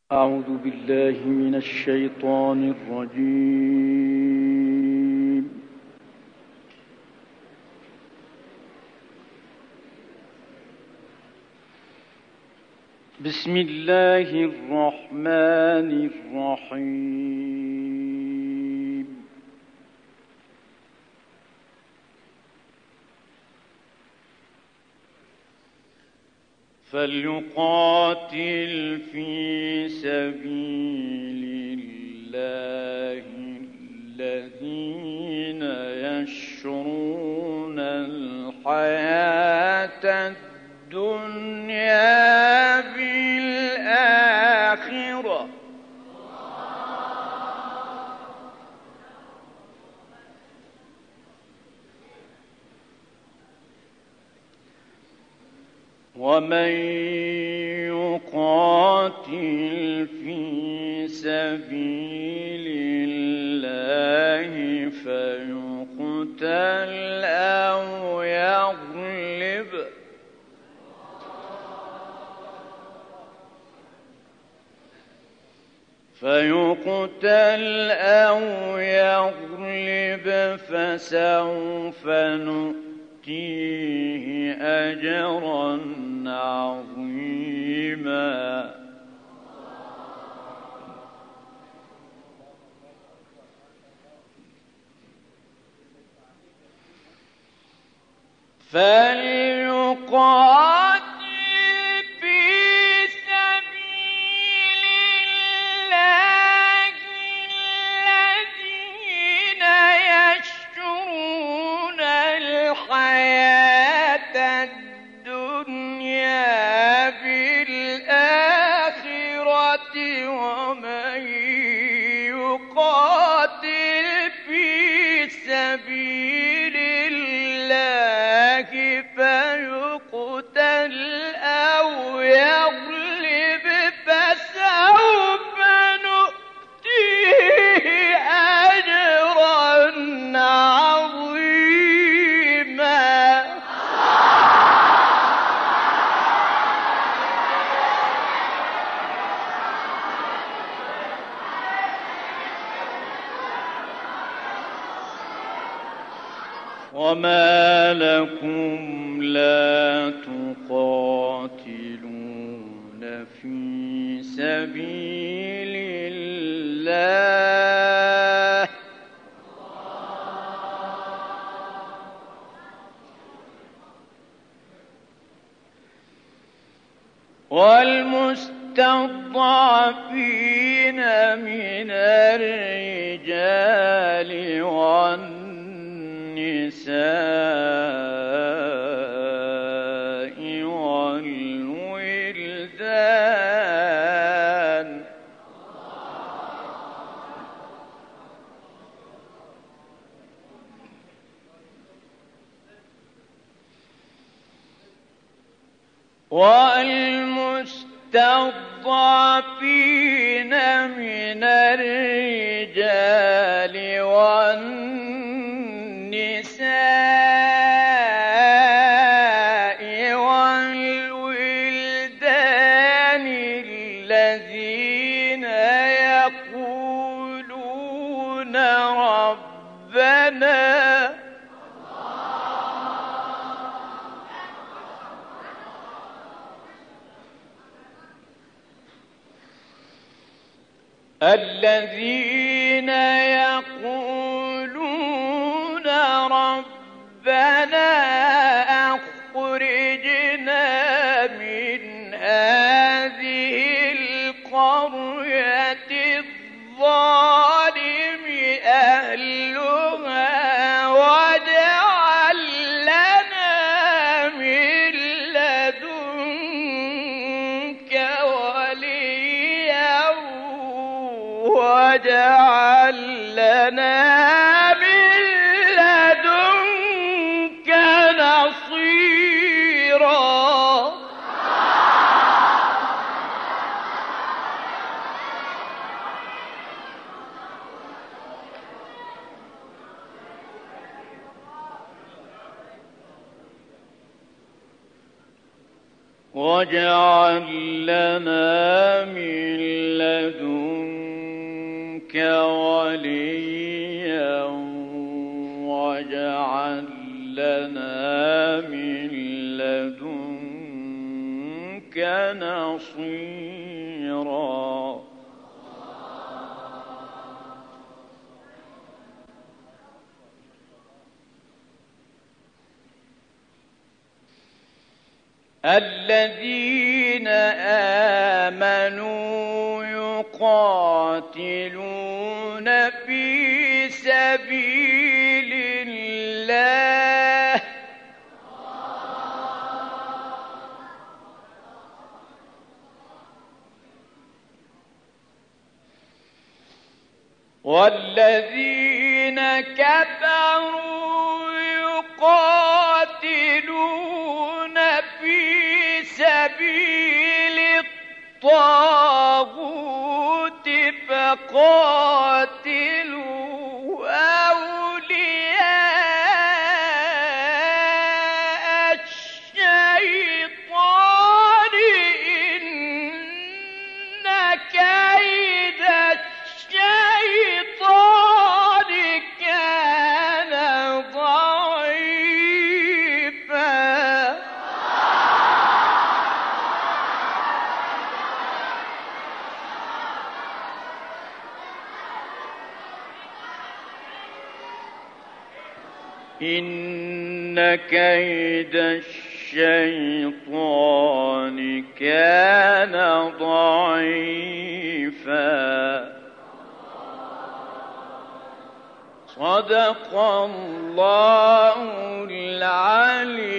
أعوذ بالله من الشيطان الرجيم. بسم الله الرحمن الرحيم. فليقاتل في سبيل الله الذين يشرون الحياة الدنيا بالآخرة ومن يقاتل في سبيل الله فيقتل أو يغلب فسوف نؤتيه أجرا عظيما. فليقاتل في سبيل الله الذين يشرون الحياة الدنيا بالآخرة ومن يقاتل في سبيل الله فيقتل أو يغلب فسوف نؤتيه أجرا عظيما. وما لكم لا تقاتلون في سبيل الله والمستضعفين من الرجال والنساء والولدان من الرجال والنساء والولدان الذين يقولون ربنا أخرجنا من هذه القرية الظالم أهلها واجعل لنا من لدنك وليا واجعل لنا من لدنك نصيرا. واجعل لنا من وليا واجعل لنا من لدنك نصيرا. الذين آمنوا يقاتلون في سبيل الله والذين كفروا يقاتلون في سبيل الطاغوت فقاتلوا أولياء الشيطان إن كيد الشيطان كان ضعيفا. إن كيد الشيطان كان ضعيفا. صدق الله العلي